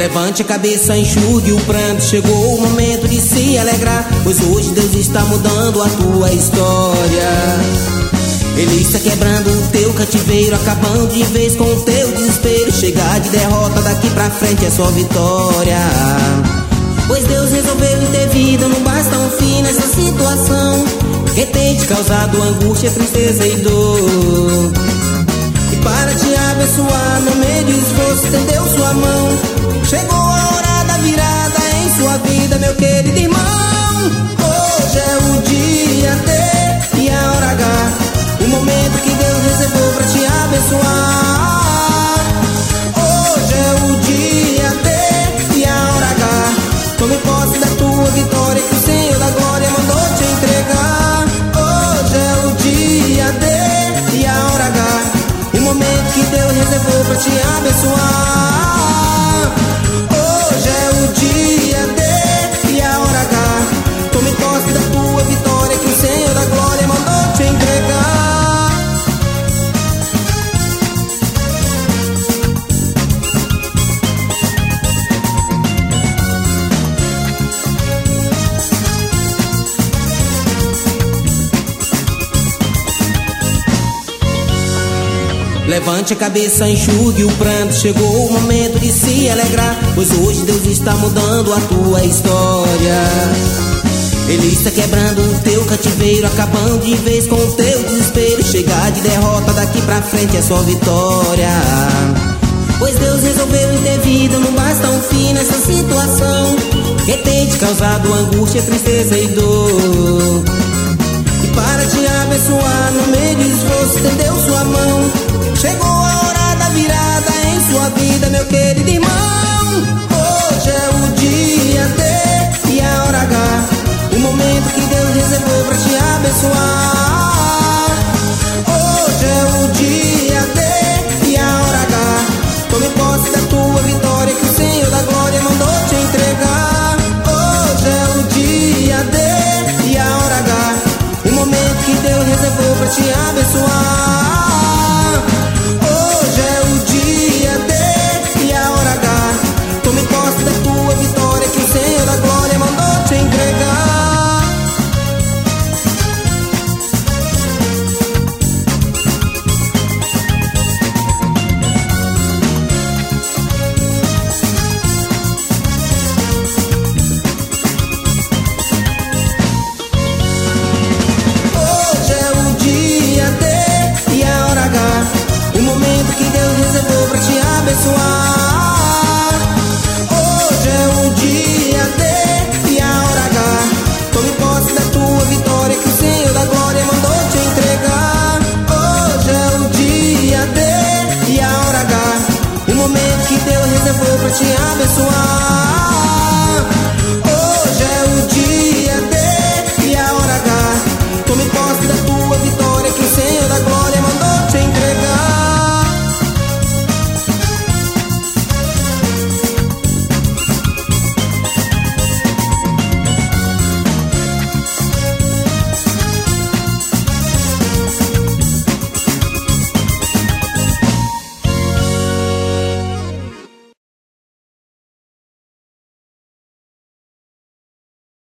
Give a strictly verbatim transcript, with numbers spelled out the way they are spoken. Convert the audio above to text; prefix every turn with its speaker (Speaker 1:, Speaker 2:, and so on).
Speaker 1: Levante a cabeça, enxugue o pranto. Chegou o momento de se alegrar, pois hoje Deus está mudando a tua história. Ele está quebrando o teu cativeiro, acabando de vez com o teu desespero. Chegar de derrota, daqui pra frente é só vitória. Pois Deus resolveu intervir, não basta um fim nessa situação que tem te causado angústia, tristeza e dor. E para te abençoar, no meio do esforço, estendeu sua mão. Chegou a hora da virada em sua vida, meu querido irmão. Hoje é o dia T e a hora H, o momento que Deus reservou pra te abençoar. Hoje é o dia T e a hora H, tome posse da tua vitória que o Senhor da glória mandou te entregar. Hoje é o dia D e a hora H, o momento que Deus reservou pra te abençoar. Hoje é o dia D e a hora H, tome posse da tua vitória que o Senhor da glória mandou te entregar. Levante a cabeça, enxugue o pranto. Chegou o momento de se alegrar, pois hoje Deus está mudando a tua história. Ele está quebrando o teu cativeiro, acabando de vez com o teu desespero. Chegar de derrota, daqui pra frente é só vitória. Pois Deus resolveu intervir, não basta um fim nessa situação que tem te causado angústia, tristeza e dor. E para te abençoar, no meio do esforço, estendeu sua mão. Chegou a hora da virada em sua vida, meu querido irmão. Hoje é o dia T e a hora H, o momento que Deus reservou pra te abençoar. Hoje é o dia T e a hora H, tome posse da tua vitória que o Senhor da glória mandou te entregar. Hoje é o dia D e a hora H, o momento que Deus reservou pra te abençoar. Hoje é o dia D e a hora H, tome posse da tua vitória que o Senhor da glória mandou te entregar. Hoje é o dia D e a hora H, o momento que Deus reservou pra te abençoar.